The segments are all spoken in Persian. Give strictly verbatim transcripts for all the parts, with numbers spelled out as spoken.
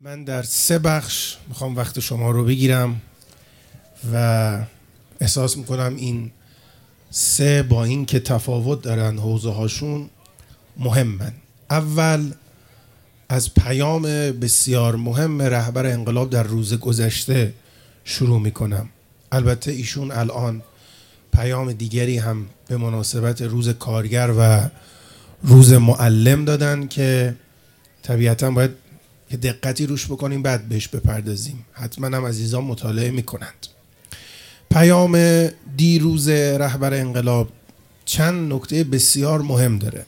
من در سه بخش میخوام وقت شما رو بگیرم و احساس میکنم این سه با این که تفاوت دارن حوزه هاشون مهمن. اول از پیام بسیار مهم رهبر انقلاب در روز گذشته شروع میکنم. البته ایشون الان پیام دیگری هم به مناسبت روز کارگر و روز معلم دادن که طبیعتا باید یه دقتی روش بکنیم بعد بهش بپردازیم. حتما هم عزیزان مطالعه میکنند. پیام دیروز رهبر انقلاب چند نکته بسیار مهم داره.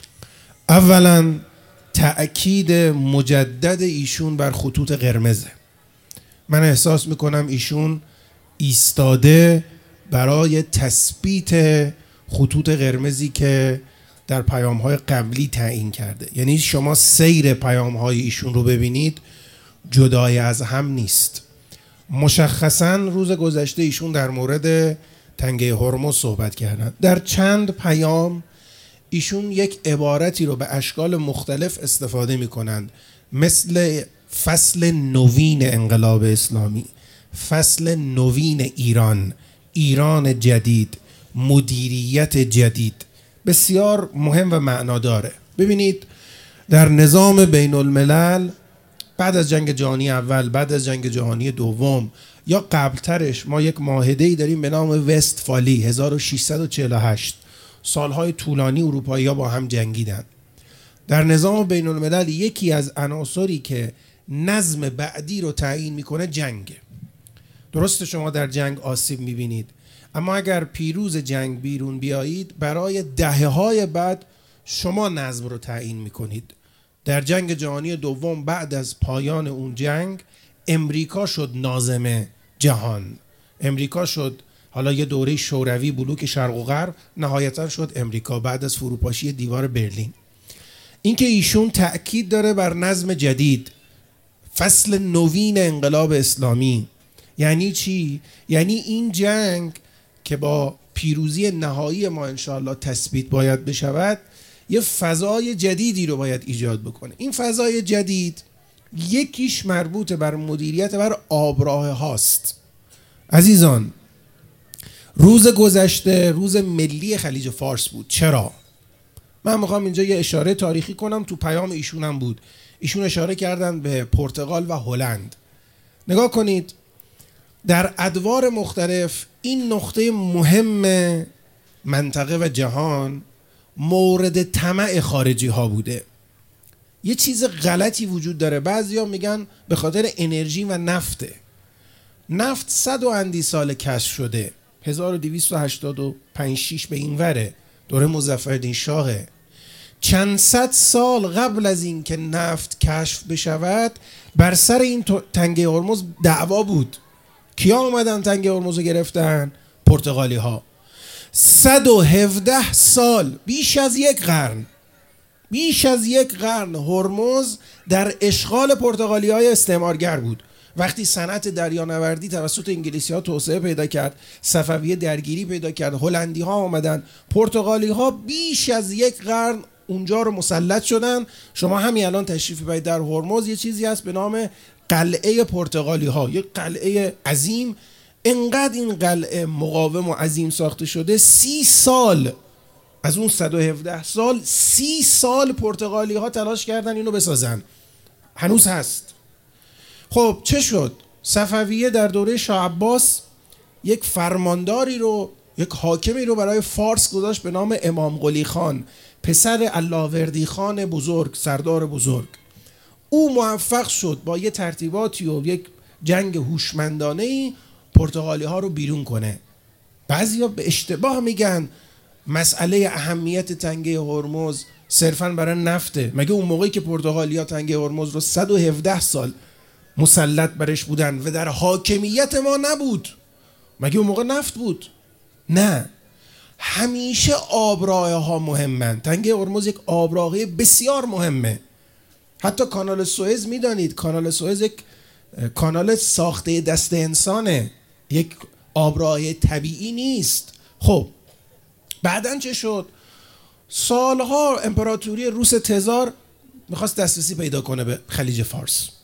اولا تأکید مجدد ایشون بر خطوط قرمزه. من احساس میکنم ایشون ایستاده برای تثبیت خطوط قرمزی که در پیام‌های قبلی تعیین کرده. یعنی شما سیر پیام‌های ایشون رو ببینید جدای از هم نیست. مشخصاً روز گذشته ایشون در مورد تنگه هرمز صحبت کردن. در چند پیام ایشون یک عبارتی رو به اشکال مختلف استفاده می‌کنند، مثل فصل نوین انقلاب اسلامی، فصل نوین ایران، ایران جدید، مدیریت جدید. بسیار مهم و معناداره. ببینید در نظام بین الملل بعد از جنگ جهانی اول، بعد از جنگ جهانی دوم یا قبلترش ما یک معاهده‌ای داریم به نام وستفالی هزار و ششصد و چهل و هشت. سالهای طولانی اروپایی‌ها با هم جنگیدن. در نظام بین الملل یکی از عناصری که نظم بعدی رو تعیین میکنه جنگه. درسته شما در جنگ آسیب میبینید، اما اگر پیروز جنگ بیرون بیایید برای دهه‌های بعد شما نظم رو تعیین میکنید. در جنگ جهانی دوم بعد از پایان اون جنگ امریکا شد ناظم جهان. امریکا شد، حالا یه دوره شوروی بلوک شرق و غرب، نهایتا شد امریکا بعد از فروپاشی دیوار برلین. اینکه ایشون تأکید داره بر نظم جدید، فصل نوین انقلاب اسلامی. یعنی چی؟ یعنی این جنگ که با پیروزی نهایی ما انشاءالله تثبیت باید بشود، یه فضای جدیدی رو باید ایجاد بکنه. این فضای جدید یکیش مربوط بر مدیریت بر آبراه هاست. عزیزان، روز گذشته روز ملی خلیج فارس بود. چرا؟ من میخوام اینجا یه اشاره تاریخی کنم، تو پیام ایشونم بود. ایشون اشاره کردن به پرتغال و هلند. نگاه کنید در ادوار مختلف این نقطه مهم منطقه و جهان مورد طمع خارجی ها بوده. یه چیز غلطی وجود داره. بعضیا میگن به خاطر انرژی و نفته. نفت صد و اندی سال کشف شده، هزار و دویست و هشتاد و پنج شش به این وره، دوره مظفرالدین شاهه. چند صد سال قبل از این که نفت کشف بشود بر سر این تنگه هرمز دعوا بود. کیا اومدن تنگه هرمز رو گرفتن؟ پرتغالی ها. صد و هفده سال، بیش از یک قرن بیش از یک قرن هرمز در اشغال پرتغالی های استعمارگر بود. وقتی صنعت دریانوردی توسط انگلیسی ها توسعه پیدا کرد، صفویه درگیری پیدا کرد، هلندی ها آمدن، پرتغالی ها بیش از یک قرن اونجا رو مسلط شدن. شما همین الان تشریف بیارید در هرمز، یه چیزی هست به نام قلعه پرتغالی ها، یک قلعه عظیم. انقدر این قلعه مقاوم و عظیم ساخته شده، سی سال از اون صد و هفده سال سی سال پرتغالی ها تلاش کردن اینو بسازن. هنوز هست. خب چه شد؟ صفویه در دوره شاه عباس یک فرمانداری رو، یک حاکمی رو برای فارس گذاشت به نام امام قلی خان، پسر علاوردی خان بزرگ، سردار بزرگ. او موفق شد با یه ترتیباتی و یک جنگ هوشمندانه‌ای پرتغالی ها رو بیرون کنه. بعضیا به اشتباه میگن مسئله اهمیت تنگه هرمز صرفاً برای نفته. مگه اون موقعی که پرتغالی ها تنگه هرمز رو صد و هفده سال مسلط برش بودن و در حاکمیت ما نبود، مگه اون موقع نفت بود؟ نه، همیشه آبراه ها مهمن. تنگه هرمز یک آبراهه بسیار مهمه. حتی کانال سوئز میدانید، کانال سوئز یک کانال ساخته دست انسانه، یک آبراه طبیعی نیست. خب بعدن چه شد؟ سالها امپراتوری روس تزار میخواست دسترسی پیدا کنه به خلیج فارس.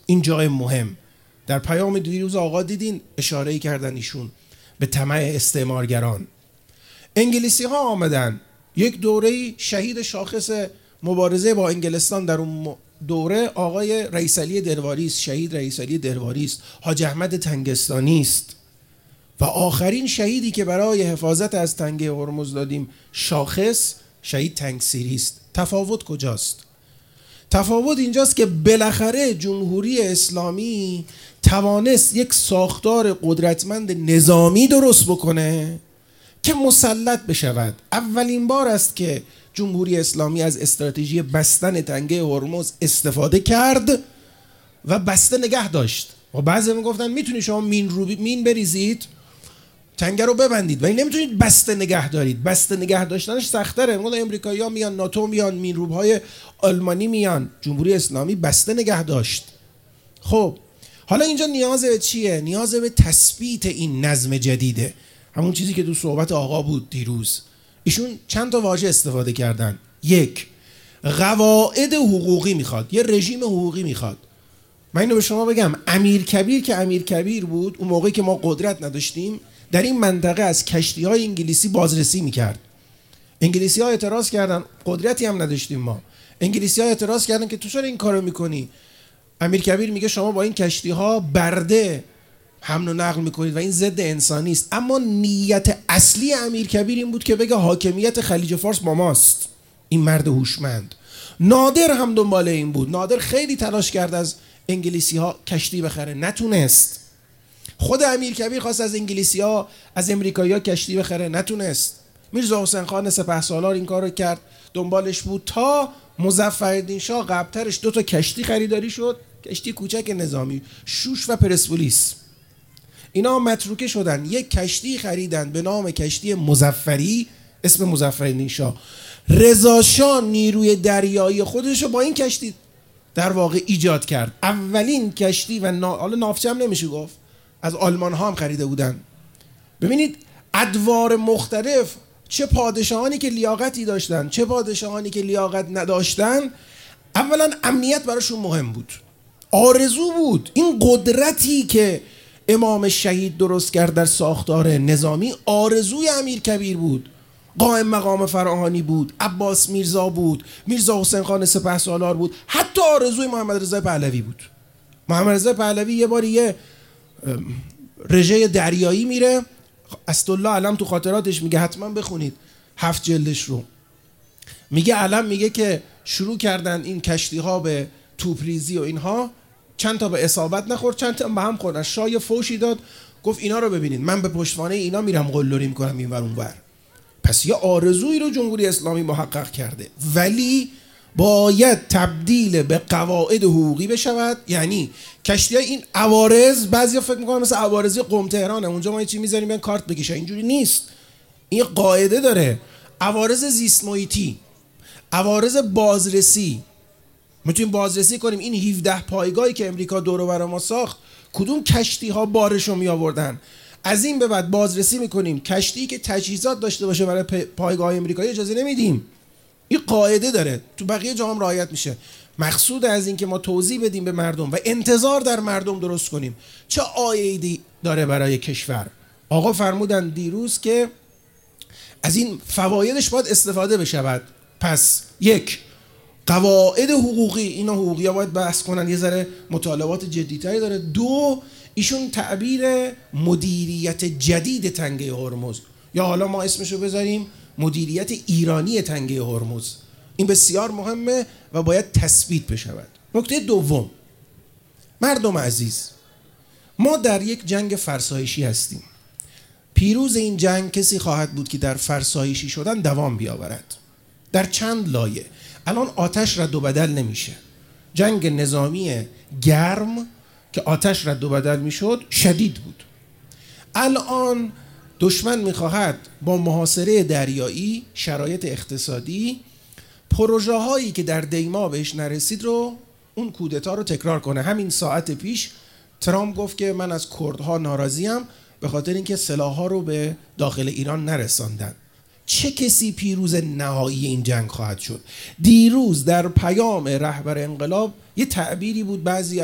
این جای مهم. در پیام دیروز آقا دیدین اشاره‌ای کردن ایشون به طمع استعمارگران. انگلیسی ها آمدن یک دوره شهید شاخص مبارزه با انگلستان در اون دوره آقای رئیس علی درواری است، شهید رئیس علی درواری است، حاج احمد تنگستانی است و آخرین شهیدی که برای حفاظت از تنگه هرمز دادیم شاخص، شهید تنگسیری است. تفاوت کجاست؟ تفاوت اینجاست که بالاخره جمهوری اسلامی توانست یک ساختار قدرتمند نظامی درست بکنه که مسلط بشود. اولین بار است که جمهوری اسلامی از استراتژی بستن تنگه هرمز استفاده کرد و بسته نگه داشت. و بعضی میگفتن میتونید شما مین رو مین بریزید، تنگه رو ببندید، ولی نمیتونید بسته نگه دارید. بسته نگه داشتنش سخت‌تره. میگن امریکایی‌ها میان، ناتو میان، مین روب‌های آلمانی میان. جمهوری اسلامی بسته نگه داشت. خب حالا اینجا نیاز به چیه؟ نیاز به تثبیت این نظم جدیده. همون چیزی که تو صحبت آقا بود دیروز. ایشون چند تا واژه استفاده کردن. یک، قواعد حقوقی میخواد، یه رژیم حقوقی میخواد. من اینو به شما بگم، امیرکبیر که امیرکبیر بود، اون موقعی که ما قدرت نداشتیم، در این منطقه از کشتی‌های انگلیسی بازرسی میکرد. انگلیسی‌ها اعتراض کردن، قدرتی هم نداشتیم ما. انگلیسی‌ها اعتراض کردن که تو چرا این کارو میکنی؟ امیرکبیر میگه شما با این کشتی‌ها برده حمل و نقل میکنید و این ضد انسانی است. اما نیت اصلی امیرکبیر این بود که بگه حاکمیت خلیج فارس با ماست. این مرد هوشمند. نادر هم دنبال این بود. نادر خیلی تلاش کرد از انگلیسی‌ها کشتی بخره، نتونست. خود امیرکبیر خواست از انگلیسی‌ها، از امریکایی‌ها کشتی بخره، نتونست. میرزا حسین خان سپهسالار این کارو کرد، دنبالش بود تا مظفرالدین شاه قبل‌ترش دو تا کشتی خریداری شد، کشتی کوچک نظامی، شوش و پرسپولیس. اینا متروکه شدن. یک کشتی خریدن به نام کشتی مظفری، اسم مظفرالدین شاه. رضا شاه نیروی دریایی خودش رو با این کشتی در واقع ایجاد کرد. اولین کشتی و نا... حالا ناوچه هم نمیشه گفت، از آلمان ها هم خریده بودن. ببینید ادوار مختلف، چه پادشاهانی که لیاقتی داشتن، چه پادشاهانی که لیاقت نداشتن، اولا امنیت براشون مهم بود، آرزو بود. این قدرتی که امام شهید درست کرد در ساختار نظامی آرزوی امیرکبیر بود. قائم مقام فراهانی بود، عباس میرزا بود، میرزا حسین خان سپهسالار بود، حتی آرزوی محمد رضا پهلوی بود. محمد رضا پهلوی یه بار یه رژه دریایی میره، اسدالله علم تو خاطراتش میگه، حتما بخونید هفت جلدش رو، میگه علم میگه که شروع کردن این کشتی ها به توپریزی و اینها، چند تا به اصابت نخورد، چند تا به هم خوردن. شاه فوشی داد، گفت اینا رو ببینید، من به پشتوانه اینا میرم قلدری میکنم این ور اون ور. پس یه آرزویی رو جمهوری اسلامی محقق کرده، ولی باید تبدیل به قواعد حقوقی بشود. یعنی کشتی های این عوارض، بعضیا فکر میکنن مثل عوارضی قم تهرانه، اونجا ما یه چی میذاریم بیان کارت بکشه. اینجوری نیست. این قاعده داره. عوارض زیست محیطی، عوارض بازرسی، میتونیم بازرسی کنیم این هفده پایگاهی که امریکا دور و بر ما ساخت، کدوم کشتی ها بارشو می آوردن. از این به بعد بازرسی میکنیم کشتی که تجهیزات داشته باشه برای پایگاه امریکایی اجازه نمیدیم. این قاعده داره، تو بقیه جا هم رعایت میشه. مقصود از این که ما توضیح بدیم به مردم و انتظار در مردم درست کنیم چه عایدی داره برای کشور. آقا فرمودن دیروز که از این فوایدش باید استفاده بشود. پس یک، قواعد حقوقی، اینا حقوقی ها باید بحث کنن، یه ذره مطالبات جدیتری داره. دو، ایشون تعبیر مدیریت جدید تنگه هرمز، یا حالا ما اسمشو بذاریم مدیریت ایرانی تنگه هرمز، این بسیار مهمه و باید تثبیت بشود. نکته دوم، مردم عزیز، ما در یک جنگ فرسایشی هستیم. پیروز این جنگ کسی خواهد بود که در فرسایشی شدن دوام بیاورد، در چند لایه. الان آتش رد و بدل نمیشه. جنگ نظامی گرم که آتش رد و بدل میشد شدید بود. الان دشمن میخواهد با محاصره دریایی، شرایط اقتصادی، پروژه هایی که در دیما بهش نرسید رو، اون کودتا رو تکرار کنه. همین ساعت پیش ترامپ گفت که من از کردها ناراضیم به خاطر اینکه سلاح‌ها رو به داخل ایران نرساندن. چه کسی پیروز نهایی این جنگ خواهد شد؟ دیروز در پیام رهبر انقلاب یه تعبیری بود، بعضی از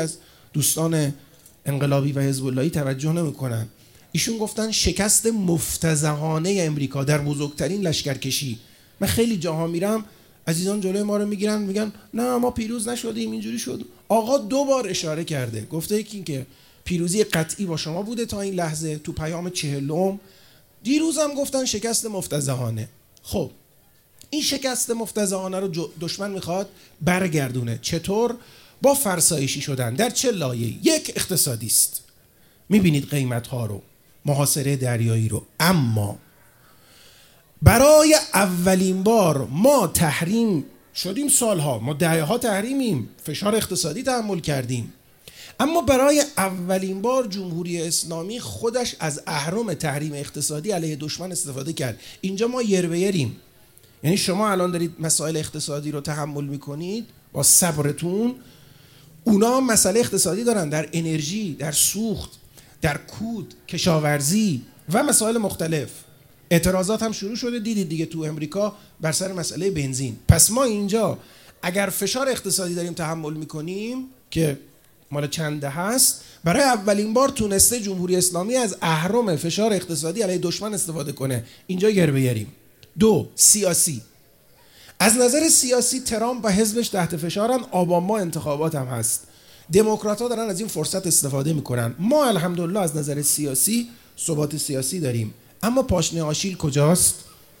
دوستان انقلابی و حزب اللهی توجه نمیکنن. ایشون گفتن شکست مفتضحانه امریکا در بزرگترین لشکرکشی. من خیلی جاها میرم عزیزان جلوی ما رو میگیرن میگن نه ما پیروز نشدیم اینجوری شد. آقا دو بار اشاره کرده، گفته یکی که پیروزی قطعی با شما بوده تا این لحظه تو پیام چهلم، دیروز هم گفتن شکست مفتضحانه. خب این شکست مفتضحانه رو دشمن میخواد برگردونه. چطور؟ با فرسایشی شدن. در چه لایه‌ای؟ یک، اقتصادی است، میبینید قیمت ها رو، محاصره دریایی رو. اما برای اولین بار ما تحریم شدیم، سالها ما دهه‌ها تحریمیم، فشار اقتصادی تحمل کردیم، اما برای اولین بار جمهوری اسلامی خودش از اهرم تحریم اقتصادی علیه دشمن استفاده کرد. اینجا ما یر به یریم. یعنی شما الان دارید مسائل اقتصادی رو تحمل میکنید با صبرتون، اونا هم مسئله اقتصادی دارن در انرژی، در سوخت، در کود، کشاورزی و مسائل مختلف. اعتراضات هم شروع شده، دیدید دیگه تو امریکا بر سر مسئله بنزین. پس ما اینجا اگر فشار اقتصادی داریم تحمل میکنیم که مال چند دهه هست، برای اولین بار تونسته جمهوری اسلامی از اهرم فشار اقتصادی علیه دشمن استفاده کنه. اینجا گر به یریم. دو، سیاسی. از نظر سیاسی ترامپ و حزبش تحت فشارن، آباما انتخابات هم هست، دموکرات‌ها دارن از این فرصت استفاده میکنن. ما الحمدلله از نظر سیاسی ثبات سیاسی داریم، اما پاشنه آشیل کجاست؟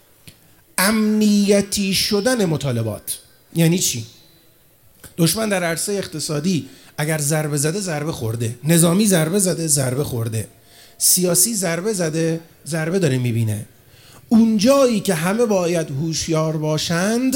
امنیتی شدن مطالبات. یعنی چی؟ دشمن در عرصه اقتصادی اگر ضربه زده ضربه خورده، نظامی ضربه زده ضربه خورده، سیاسی ضربه زده ضربه داره میبینه. اونجایی که همه باید هوشیار باشند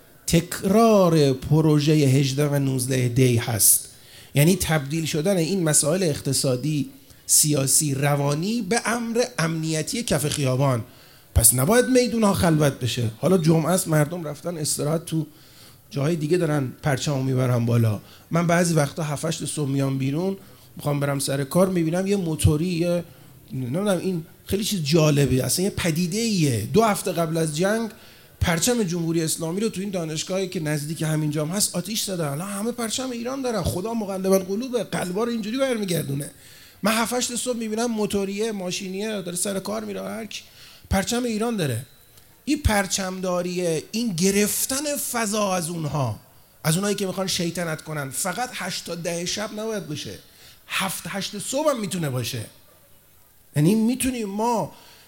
تکرار پروژه هجده و نوزده دی هست. یعنی تبدیل شدن این مسائل اقتصادی، سیاسی، روانی به امر امنیتی کف خیابان. پس نباید میدون ها خلوت بشه. حالا جمعه است، مردم رفتن استراحت تو جاهای دیگه دارن پرچمو میبرن بالا. من بعضی وقتا هفت هشت صبح میام بیرون میخوام برم سر کار، میبینم یه موتوری، یه نمیدونم، این خیلی چیز جالبه، اصلا یه پدیده ایه. دو هفته قبل از جنگ پرچم جمهوری اسلامی رو تو این دانشگاهی که نزدیک همینجام هست آتیش زدن. الان همه پرچم ایران دارن. خدا مقلب القلوب، قلبا رو اینجوری برمیگردونه. من هفت هشت صبح میبینم موتوریه، ماشینیه داره سر کار میره، هر کی پرچم ایران داره. این پرچمداریه، این گرفتن فضا از اونها، از اونایی که میخوان شیطنت کنن، فقط هشت تا ده شب نباید باشه، هفت هشت صبح هم میتونه باشه. یعنی میتونیم ما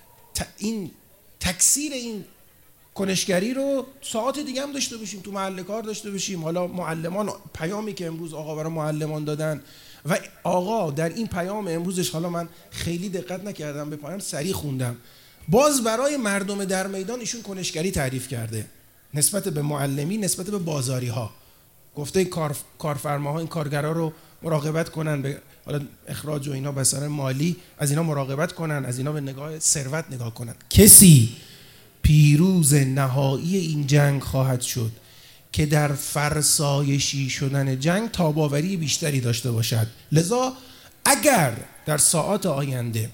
این تکثیر این کنشگری رو ساعت دیگه هم داشته باشیم، تو محل کار داشته باشیم. حالا معلمان، پیامی که امروز آقا برای معلمان دادن و آقا در این پیام امروزش، حالا من خیلی دقت نکردم به پایان، سریع خوندم، باز برای مردم در میدان ایشون کنشگری تعریف کرده نسبت به معلمی، نسبت به بازاری ها. گفته کار کارفرماها این کارگرا رو مراقبت کنن، به حالا اخراج و اینا به اثر مالی از اینا مراقبت کنن، از اینا به نگاه ثروت نگاه کنن. کسی پیروز نهایی این جنگ خواهد شد که در فرسایشی شدن جنگ تاباوری بیشتری داشته باشد. لذا اگر در ساعات آینده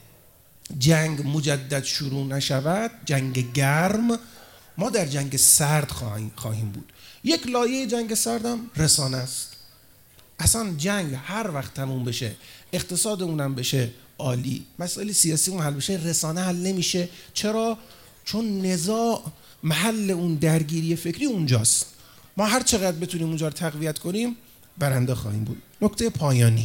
جنگ مجدد شروع نشود، جنگ گرم، ما در جنگ سرد خواهیم بود. یک لایه جنگ سرد هم رسانه است. اصلا جنگ هر وقت تموم بشه، اقتصادمون بشه عالی، مسائل سیاسیمون حل بشه، رسانه حل نمیشه. چرا؟ چون نزاع، محل اون درگیری فکری اونجاست. ما هر چقدر بتونیم اونجا رو تقویت کنیم برنده خواهیم بود. نکته پایانی،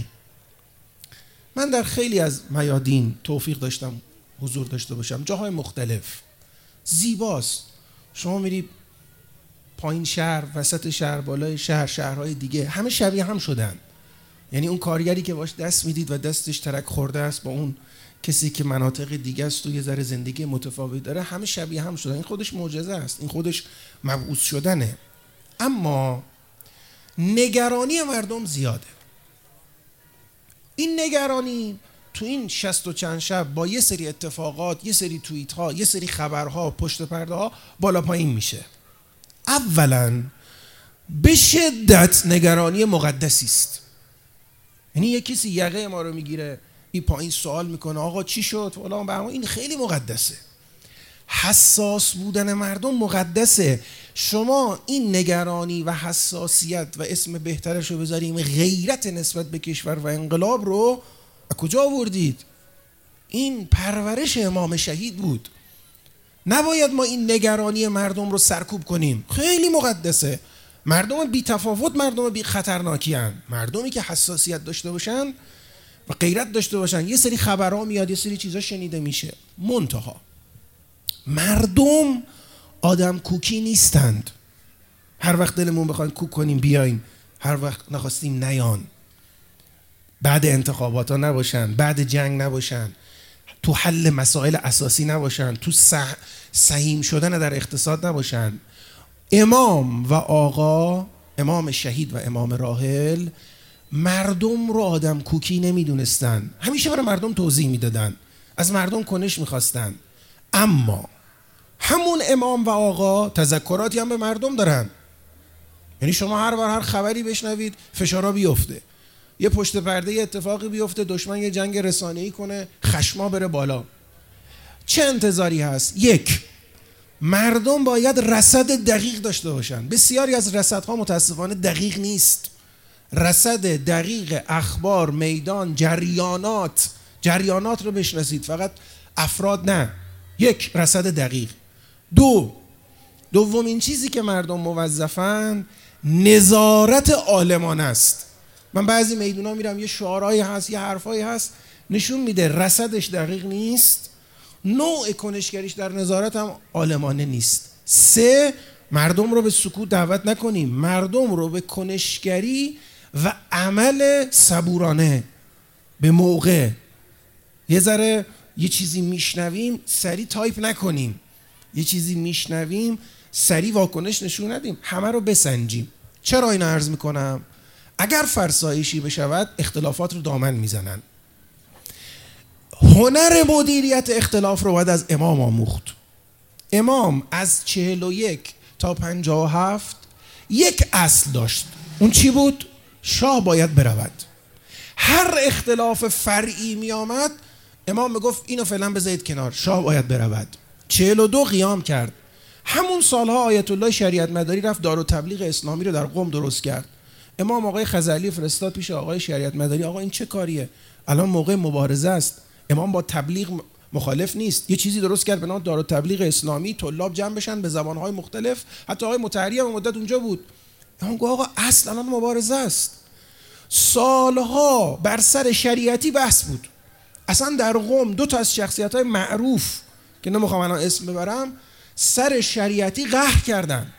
من در خیلی از میادین توفیق داشتم حضور داشته باشم، جاهای مختلف، زیباست. شما میری پایین شهر، وسط شهر، بالای شهر، شهرهای دیگه همه شبیه هم شدن. یعنی اون کارگری که باش دست میدید و دستش ترک خورده است با اون کسی که مناطق دیگه است و یه ذره زندگی متفاوت داره، همه شبیه هم شدن. این خودش معجزه است، این خودش مبعوث شدنه. اما نگرانی مردم زیاده. این نگرانی تو این شصت و چند شب با یه سری اتفاقات، یه سری توییت ها، یه سری خبرها، پشت پرده ها بالا پایین میشه. اولا به شدت نگرانی مقدسی است. یعنی یه کسی یقه ما رو میگیره، این پایین سوال میکنه آقا چی شد فلان بهمان، این خیلی مقدسه. حساس بودن مردم مقدسه. شما این نگرانی و حساسیت و اسم بهترش رو بذاریم غیرت نسبت به کشور و انقلاب رو از کجا آوردید؟ این پرورش امام شهید بود. نباید ما این نگرانی مردم رو سرکوب کنیم. خیلی مقدسه. مردم بی تفاوت مردم بی خطرناکی هن. مردمی که حساسیت داشته باشن و غیرت داشته باشن. یه سری خبرها میاد، یه سری چیزا شنیده میشه. منتها مردم آدم کوکی نیستند. هر وقت دلمون بخوایم کوک کنیم بیاین، هر وقت نخواستیم نیان. بعد انتخابات ها نباشن، بعد جنگ نباشن، تو حل مسائل اساسی نباشن، تو سح... سهیم شدن در اقتصاد نباشن. امام و آقا، امام شهید و امام راحل، مردم رو آدم کوکی نمیدونستن. همیشه برای مردم توضیح میدادن، از مردم کنش میخواستن. اما همون امام و آقا تذکراتی هم به مردم دارن. یعنی شما هر بار هر خبری بشنوید فشارا بیفته، یه پشت پرده یه اتفاقی بیفته، دشمن یه جنگ رسانه‌ای کنه، خشما بره بالا. چه انتظاری هست؟ یک، مردم باید رصد دقیق داشته باشن. بسیاری از رصدها متاسفانه دقیق نیست. رصد دقیق اخبار، میدان، جریانات جریانات رو بشناسید، فقط افراد نه. یک، رصد دقیق. دو، دومین چیزی که مردم موظفن نظارت عالمان است. من بعضی میدونا میرم یه شعارهایی هست، یه حرفایی هست نشون میده رصدش دقیق نیست، نوع کنشگریش در نظارت هم عالمانه نیست. سه، مردم رو به سکوت دعوت نکنیم، مردم رو به کنشگری و عمل صبورانه به موقع. یه ذره یه چیزی میشنویم سری تایپ نکنیم، یه چیزی میشنویم سری واکنش نشون ندیم، همه رو بسنجیم. چرا اینو عرض میکنم؟ اگر فرسایشی بشود اختلافات رو دامن میزنن. هنر مدیریت اختلاف رو باید از امام آموخت. امام از چهل و یک تا پنجاه و هفت یک اصل داشت. اون چی بود؟ شاه باید برود. هر اختلاف فرعی می آمد امام میگفت اینو فعلا بذارید کنار، شاه باید برود. چهل و دو قیام کرد. همون سالها آیت الله شریعت مداری رفت دار و تبلیغ اسلامی رو در قم درست کرد. امام آقای خزعلی فرستاد پیش آقای شریعت مداری، آقا این چه کاریه؟ الان موقع مبارزه است. امام با تبلیغ مخالف نیست. یه چیزی درست کرد به نام دار و تبلیغ اسلامی، طلاب جمع بشن به زبانهای مختلف. حتی آقای مطهری هم مدت اونجا بود. امام گفت آقا اصل الان مبارزه است. سالها بر سر شریعتی بحث بود. اصلا در قم دو تا از شخصیت‌های معروف که نمیخوام الان اسم ببرم سر شریعتی قهر کردن.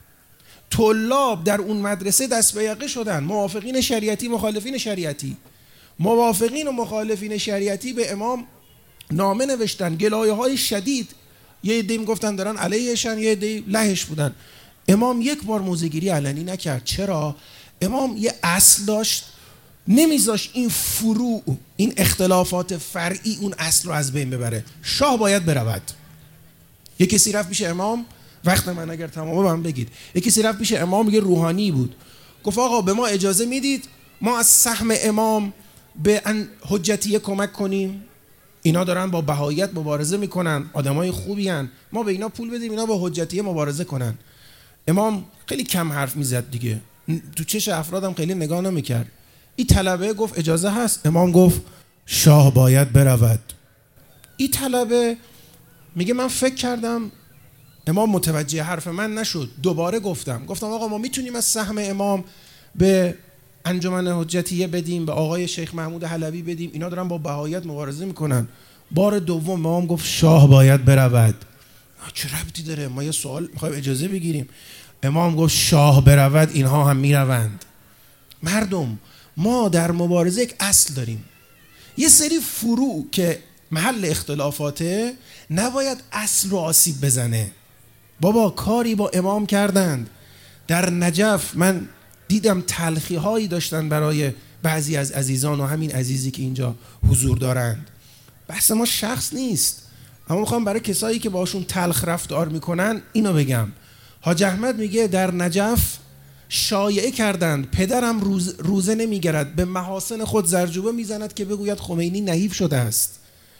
طلاب در اون مدرسه دست به یقه شدن، موافقین شریعتی، مخالفین شریعتی. موافقین و مخالفین شریعتی به امام نامه نوشتن، گلایه‌های شدید. یه عده میگفتن دارن علیهشن، یه عده لهش بودن. امام یک بار موضع‌گیری علنی نکرد. چرا؟ امام یه اصل داشت، نمیذاش این فروع، این اختلافات فرعی اون اصل رو از بین ببره. شاه باید برود. یه کسی رفت پیش امام، وقت من اگر تمامه من بگید، یه کسی رفت پیش امام، میگه روحانی بود، گفت آقا به ما اجازه میدید ما از سهم امام به حجتیه کمک کنیم؟ اینا دارن با بهاییت مبارزه میکنن، آدمای خوبی هن، ما به اینا پول بدیم اینا با حجتیه مبارزه کنن. امام خیلی کم حرف میزد دیگه، تو چش افرادم خیلی نگاه نمیکرد. این طلبه گفت اجازه هست؟ امام گفت شاه باید برود. این طلبه میگه من فکر کردم، امام متوجه حرف من نشد، دوباره گفتم گفتم آقا ما میتونیم از سهم امام به انجمن حجتیه بدیم، به آقای شیخ محمود حلبی بدیم، اینا دارن با بهاییت مبارزه میکنن. بار دوم امام گفت شاه باید برود. چه ربطی داره؟ ما یه سوال میخوایم اجازه بگیریم. امام گفت شاه برود اینها هم میروند. مردم، ما در مبارزه یک اصل داریم، یه سری فروع که محل اختلافاته نباید اصل رو آسیب بزنه. بابا کاری با امام کردند در نجف، من دیدم تلخی هایی داشتن برای بعضی از عزیزان و همین عزیزی که اینجا حضور دارند. بحث ما شخص نیست، اما میخوام برای کسایی که باشون تلخ رفتار میکنن اینو بگم. حاج احمد میگه در نجف شایعه کردند پدرم روز روزه نمیگرد، به محاسن خود زرجوبه میزند که بگوید خمینی نحیف شده است.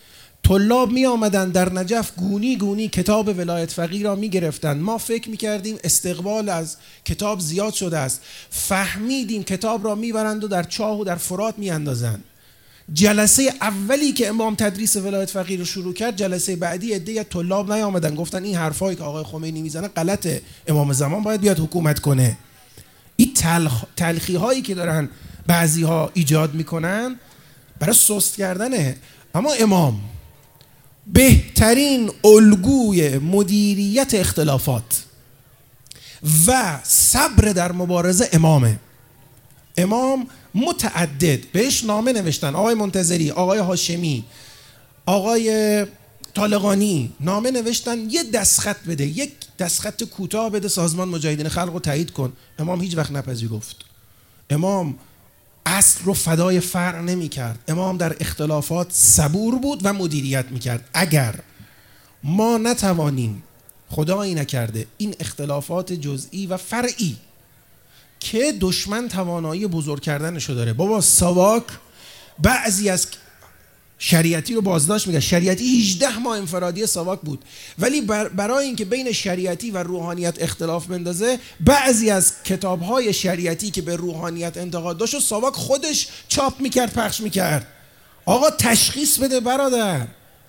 طلاب می آمدن در نجف گونی گونی کتاب ولایت فقیه را می گرفتن. ما فکر می کردیم استقبال از کتاب زیاد شده است، فهمیدیم کتاب را می برند و در چاه و در فرات می اندازند. جلسه اولی که امام تدریس ولایت فقیه رو شروع کرد، جلسه بعدی عده طلاب نیامدن، گفتن این حرفایی که آقای خمینی میزنه غلطه، امام زمان باید بیاد حکومت کنه. این تلخ... تلخی هایی که دارن بعضی ها ایجاد میکنن برای سست کردنه. اما امام بهترین الگوی مدیریت اختلافات و صبر در مبارزه امامه. امام متعدد بهش نامه نوشتن، آقای منتظری، آقای هاشمی، آقای طالقانی نامه نوشتن یه دستخط بده، یک دستخط کوتاه بده سازمان مجاهدین خلق رو تایید کن. امام هیچ وقت نپذیرفت. امام اصل رو فدای فرع نمی کرد. امام در اختلافات صبور بود و مدیریت می کرد. اگر ما نتوانیم، خدایی نکرده، این اختلافات جزئی و فرعی که دشمن توانایی بزرگ کردنشو داره، بابا ساواک بعضی از شریعتی رو بازداشت میگه، شریعتی هجده ماه انفرادی ساواک بود، ولی برای اینکه بین شریعتی و روحانیت اختلاف بندازه، بعضی از کتاب‌های شریعتی که به روحانیت انتقاد داشت ساواک خودش چاپ میکرد، پخش میکرد. آقا تشخیص بده برادر،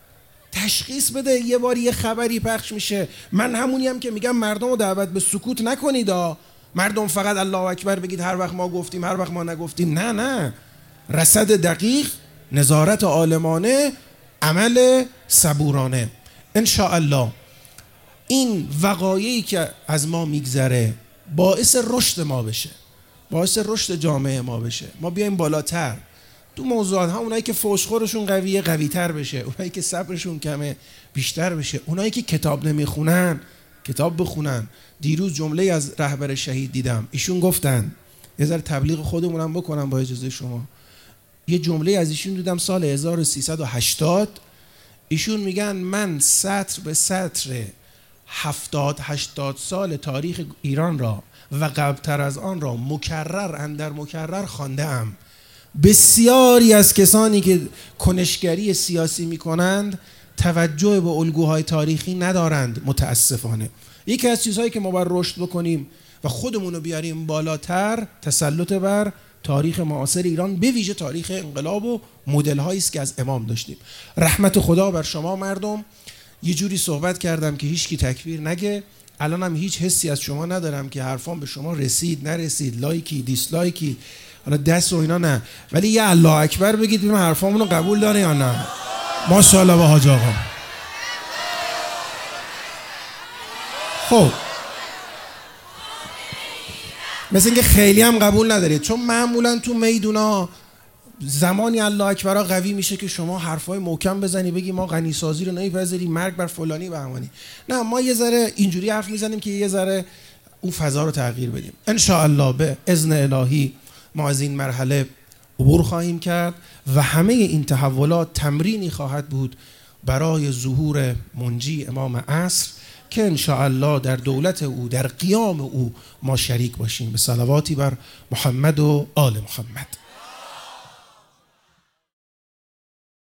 تشخیص بده. یه بار یه خبری پخش میشه، من همونی هم که میگم مردم رو دعوت به سکوت نکنید، مردم فقط الله اکبر بگید هر وقت ما گفتیم هر وقت ما نگفتیم. نه نه، رصد دقیق، نظارت عالمانه، عمل صبورانه. انشاءالله این وقایعی که از ما میگذره باعث رشد ما بشه، باعث رشد جامعه ما بشه، ما بیایم بالاتر تو موضوعات. ها اونایی که فوشخورشون قویه قویتر بشه، اونایی که صبرشون کمه بیشتر بشه، اونایی که کتاب نمیخونن کتاب بخونن. دیروز جمله از رهبر شهید دیدم، ایشون گفتن، یه ذره تبلیغ خودمونم بکنم با اجازه شما، یه جمله از ایشون دیدم سال هزار و سیصد و هشتاد، ایشون میگن من سطر به سطر هفتاد هشتاد سال تاریخ ایران را و قبلتر از آن را مکرر اندر مکرر خوانده ام. بسیاری از کسانی که کنشگری سیاسی میکنند توجه به الگوهای تاریخی ندارند متاسفانه. یکی از چیزهایی که ما باید رشد بکنیم و خودمون رو بیاریم بالاتر، تسلط بر تاریخ معاصر ایران، به ویژه تاریخ انقلاب و مدل هایی است که از امام داشتیم. رحمت خدا بر شما مردم. یه جوری صحبت کردم که هیچ کی تکبیر نگه. الانم هیچ حسی از شما ندارم که حرفام به شما رسید نرسید، لایکی دیسلایکی، حالا دست و اینا نه، ولی یه الله اکبر بگید ببینم حرفامون رو قبول داره یا نه. ماشاءالله با حاج آقا. خب مثل اینکه خیلی هم قبول ندارید، چون معمولا تو میدونا زمانی الله اکبر قوی میشه که شما حرفای محکم بزنی بگی ما غنی سازی رو نمیپذیریم، مرگ بر فلانی و همانی. نه، ما یه ذره اینجوری حرف میزنیم که یه ذره اون فضا رو تغییر بدیم. ان شاء الله به اذن الهی ما از این مرحله عبور خواهیم کرد و همه این تحولات تمرینی خواهد بود برای ظهور منجی امام عصر که ان شاء الله در دولت او، در قیام او ما شریک باشیم. به صلواتی بر محمد و آل محمد.